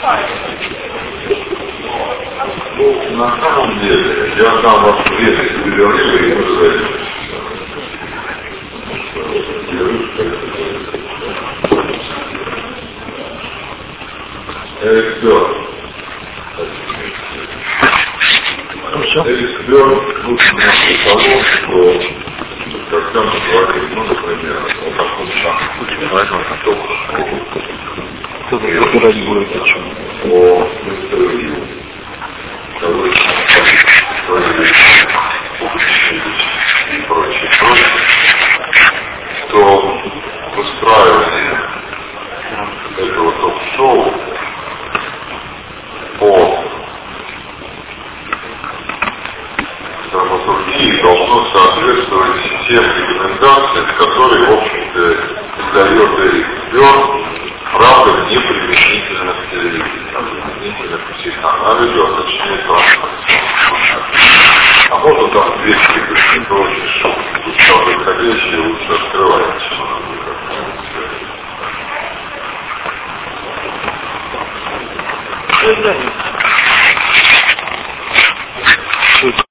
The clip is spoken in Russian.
Ну, на самом деле, я дам вам ответ, если вы говорили, и вы говорите. Эрик Бёрн. Эрик Бёрн лучше того, что когда мы говорим, ну, например, о таком кто-то разбирать будет о чем. О интервью, и прочее, то выстраивание этого ток-шоу по драматургии должно соответствовать тем рекомендациям, которые, в общем-то, издает Эрик Бёрн, правда, не применительно к телевидению, применительно к психоанализу, а точнее а можно там 200 и прочее, что выходящее лучше открывать, чем оно будет.